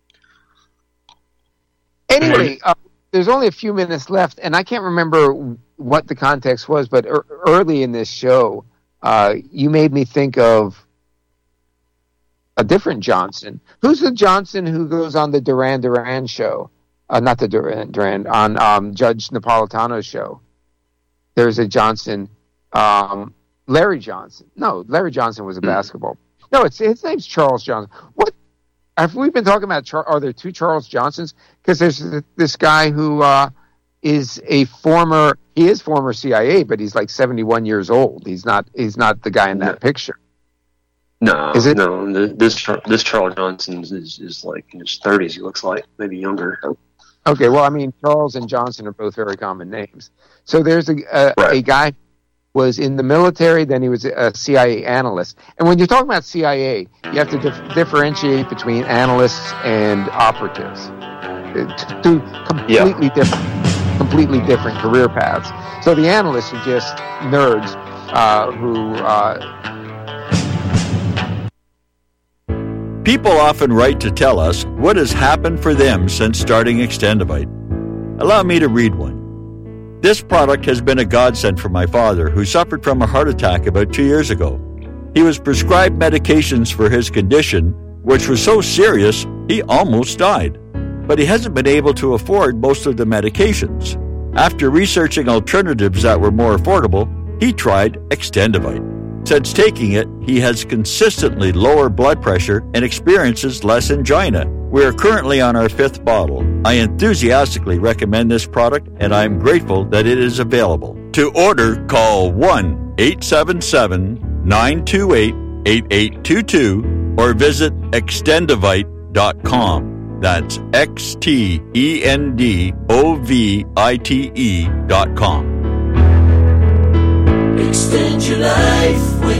anyway, uh, there's only a few minutes left, and I can't remember what the context was, but er- early in this show, uh, you made me think of a different Johnson. Who's the Johnson who goes on the Duran Duran show? Uh, not the Duran Duran, on um, Judge Napolitano's show. There's a Johnson, um, Larry Johnson. No, Larry Johnson was a basketball. No, it's his name's Charles Johnson. What have we been talking about? Char- are there two Charles Johnsons? Because there's this guy who uh, is a former. He is former C I A, but he's like seventy-one years old. He's not. He's not the guy in that picture. No, is it? No. This this Charles Johnson is, is like in his thirties. He looks like maybe younger. Okay, well, I mean, Charles and Johnson are both very common names. So there's a a, right. a guy was in the military, then he was a C I A analyst. And when you're talking about C I A, you have to dif- differentiate between analysts and operatives. Two completely yeah. different, completely different career paths. So the analysts are just nerds uh, who. Uh, People often write to tell us what has happened for them since starting Extendivite. Allow me to read one. This product has been a godsend for my father, who suffered from a heart attack about two years ago. He was prescribed medications for his condition, which was so serious he almost died. But he hasn't been able to afford most of the medications. After researching alternatives that were more affordable, he tried Extendivite. Since taking it, he has consistently lower blood pressure and experiences less angina. We are currently on our fifth bottle. I enthusiastically recommend this product, and I am grateful that it is available. To order, call one eight seven seven, nine two eight, eight eight two two or visit extendivite dot com. That's X T E N D O V I T E dot com. Extend your life with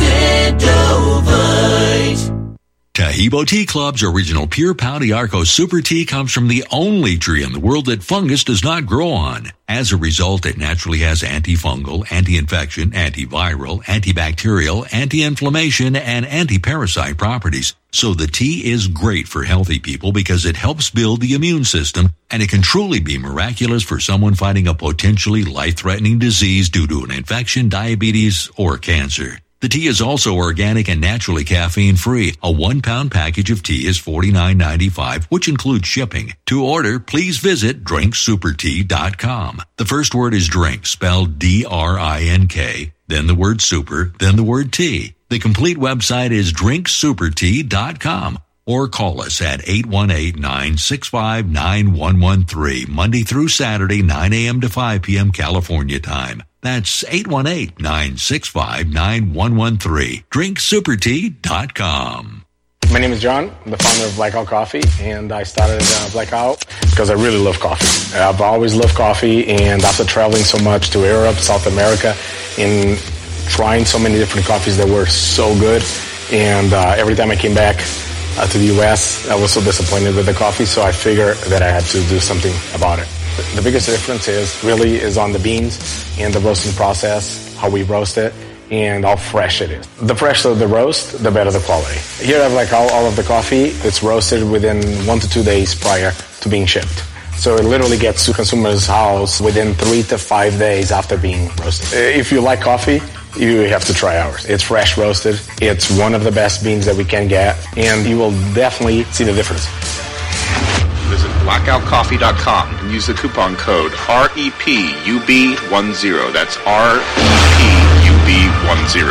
Extendivite. Tahibo Tea Club's original Pure Pau d'Arco Super Tea comes from the only tree in the world that fungus does not grow on. As a result, it naturally has antifungal, anti-infection, antiviral, antibacterial, anti-inflammation, and anti-parasite properties. So the tea is great for healthy people because it helps build the immune system, and it can truly be miraculous for someone fighting a potentially life-threatening disease due to an infection, diabetes, or cancer. The tea is also organic and naturally caffeine-free. A one-pound package of tea is forty-nine ninety-five, which includes shipping. To order, please visit drink super tea dot com. The first word is drink, spelled D R I N K, then the word super, then the word tea. The complete website is drink super tea dot com. Or call us at eight one eight, nine six five, nine one one three, Monday through Saturday, nine a.m. to five p.m. California time. That's eight one eight, nine six five, nine one one three. drink super tea dot com. My name is John. I'm the founder of Blackout Coffee, and I started uh, Blackout because I really love coffee. I've always loved coffee, and after traveling so much to Europe, South America, and trying so many different coffees that were so good, and uh, every time I came back uh, to the U S, I was so disappointed with the coffee, so I figured that I had to do something about it. The biggest difference is really is on the beans and the roasting process, how we roast it, and how fresh it is. The fresher the roast, the better the quality. Here I have like all, all of the coffee. It's roasted within one to two days prior to being shipped. So it literally gets to consumer's house within three to five days after being roasted. If you like coffee, you have to try ours. It's fresh roasted. It's one of the best beans that we can get, and you will definitely see the difference. Visit blackout coffee dot com and use the coupon code R E P U B ten. That's R E P U B ten.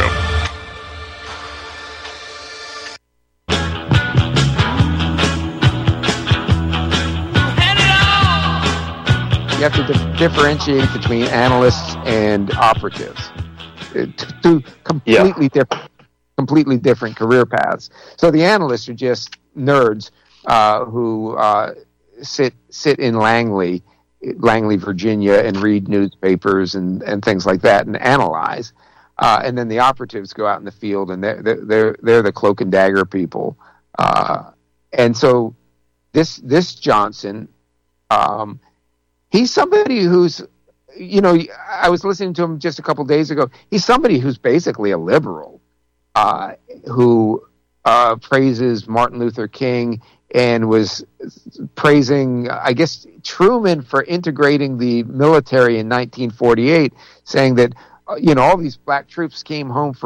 You have to di- differentiate between analysts and operatives. Two completely yeah. different, completely different career paths. So the analysts are just nerds uh, who uh, sit sit in Langley, Langley, Virginia, and read newspapers and, and things like that and analyze. Uh, and then the operatives go out in the field, and they're they're they're the cloak and dagger people. Uh, and so this this Johnson, um, he's somebody who's, you know, I was listening to him just a couple days ago. He's somebody who's basically a liberal, uh, who uh, praises Martin Luther King and was praising, I guess, Truman for integrating the military in nineteen forty-eight, saying that, uh, you know, all these black troops came home from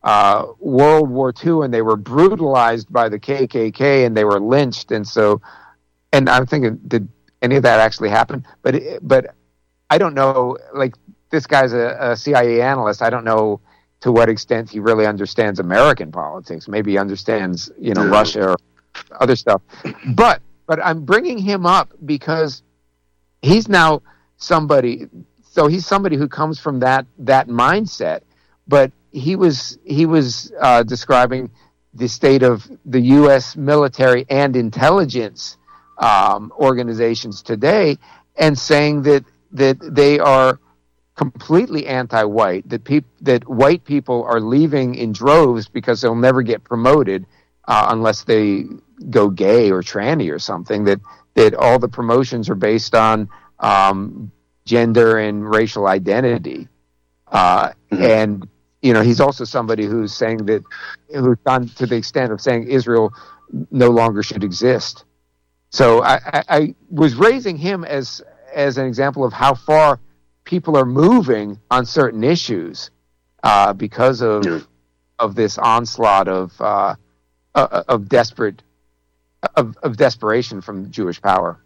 uh, World War Two, and they were brutalized by the K K K, and they were lynched. And so, and I'm thinking, did any of that actually happen? But but I don't know. Like, this guy's a, a C I A analyst. I don't know to what extent he really understands American politics. Maybe he understands, you know, yeah. Russia or other stuff. But but I'm bringing him up because he's now somebody. So he's somebody who comes from that that mindset. But he was he was uh, describing the state of the U S military and intelligence um, organizations today, and saying that that they are completely anti-white. That peop- that white people are leaving in droves because they'll never get promoted uh, unless they go gay or tranny or something. That that all the promotions are based on um, gender and racial identity, uh, mm-hmm. and you know, he's also somebody who's saying that, who's gone to the extent of saying Israel no longer should exist. So I, I, I was raising him as as an example of how far people are moving on certain issues uh, because of yeah. of this onslaught of uh, of desperate of, of desperation from Jewish power.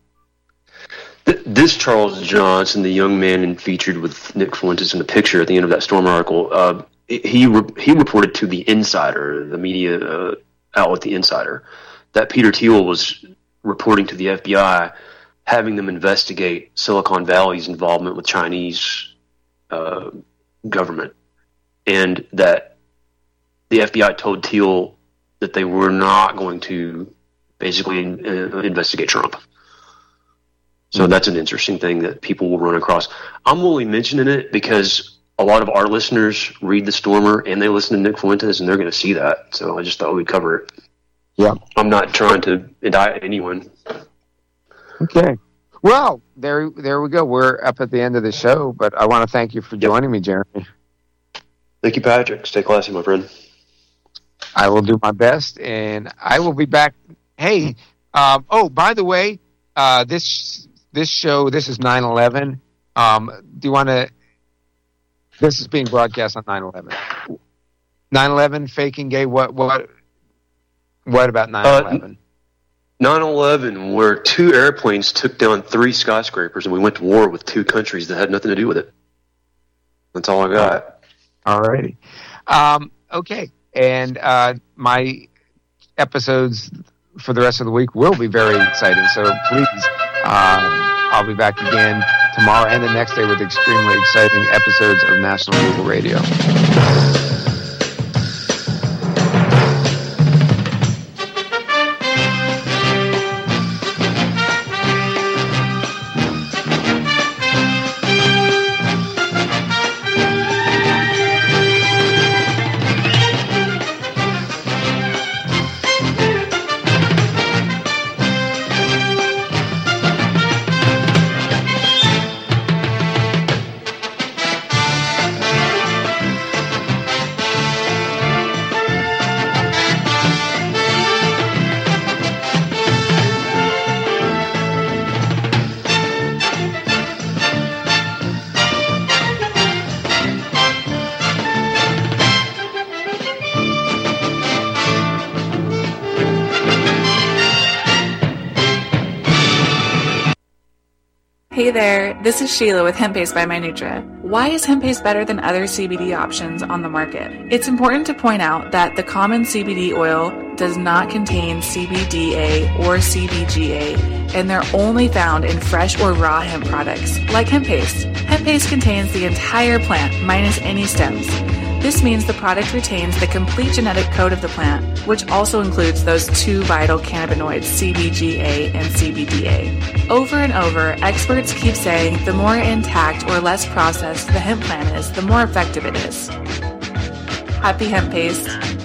This Charles Johnson, the young man and featured with Nick Fuentes in the picture at the end of that Storm article, uh, he re- he reported to the Insider, the media uh, outlet, the Insider, that Peter Thiel was reporting to the F B I, having them investigate Silicon Valley's involvement with Chinese uh, government, and that the F B I told Thiel that they were not going to basically uh, investigate Trump. So that's an interesting thing that people will run across. I'm only mentioning it because a lot of our listeners read The Stormer and they listen to Nick Fuentes, and they're going to see that. So I just thought we'd cover it. Yeah. I'm not trying to indict anyone. Okay. Well, there there we go. We're up at the end of the show, but I want to thank you for joining me, Jeremy. Thank you, Patrick. Stay classy, my friend. I will do my best, and I will be back. Hey, um, oh, by the way, uh, this... This show, this is nine eleven. Um, do you want to... This is being broadcast on nine eleven. nine eleven, faking gay, what what, what about nine eleven? Uh, nine eleven, where two airplanes took down three skyscrapers, and we went to war with two countries that had nothing to do with it. That's all I got. All righty. Um, okay. And uh, my episodes for the rest of the week will be very exciting, so please... Um, I'll be back again tomorrow and the next day with extremely exciting episodes of National Bugle Radio. Hey there, this is Sheila with Hemp Paste by MyNutra. Why is hemp paste better than other C B D options on the market? It's important to point out that the common C B D oil does not contain C B D A or C B G A, and they're only found in fresh or raw hemp products, like hemp paste. Hemp paste contains the entire plant, minus any stems. This means the product retains the complete genetic code of the plant, which also includes those two vital cannabinoids, C B G A and C B D A. Over and over, experts keep saying the more intact or less processed the hemp plant is, the more effective it is. Happy hemp paste.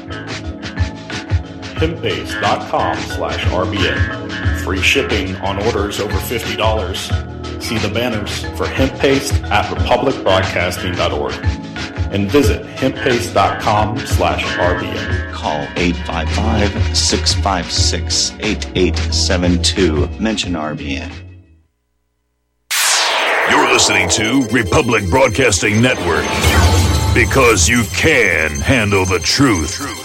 hemppaste.com slash RBN. Free shipping on orders over fifty dollars. See the banners for hemp paste at republic broadcasting dot org. And visit hemppaste.com slash RBN. Call eight five five, six five six, eight eight seven two. Mention R B N. You're listening to Republic Broadcasting Network. Because you can handle the truth.